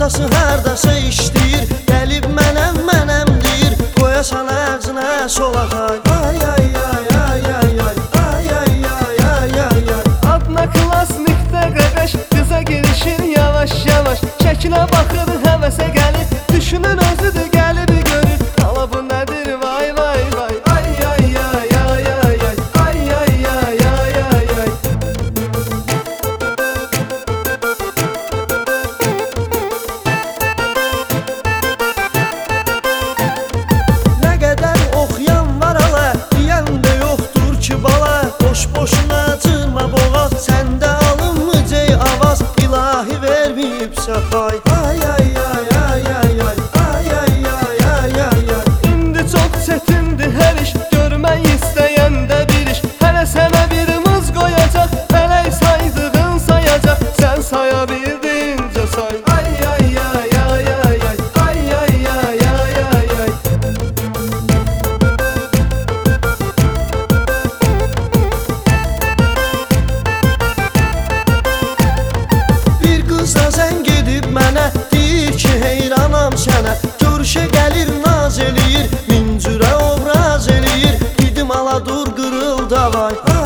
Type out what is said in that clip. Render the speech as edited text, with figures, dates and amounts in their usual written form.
Hardası hardasa işləyir, gəlib mənəm deyir, qoyasan ağzına solaq ay. Ay ay ay ay ay ay ay ay ay ay ay ay. Adına klasnikdə qaqaş, qıza girişir yavaş yavaş. Şəkilə baxır, həvəsə gəlir, düşünür özüdür, gəlib görür. Hala bu nədir vay vay vay. Ay ay ay ay ay ay ay ay ay ay ay ay. Nə qədər oxuyan var ala, deyən də yoxdur ki bala. Boş-boşuna cırma boğaz, səndə alınmıcı avaz. İlahi verməyib səfay. Ay ay ay ay ay ay ay ay ay ay ay ay. İndi çox çətindir hər iş, görmək istəyəndə bir iş. Hələ sənə bir mız qoyacaq, fələk saydığın sayacaq. Sən saya bildincə say. Ay ay ay ay ay ay ay ay ay ay ay ay. Bir qızla zəng edib mənə, deyir ki heyranam sənə. Görüşə gəlir naz eləyir, min cürə obraz eləyir. Dedim ala dur qırıl davay.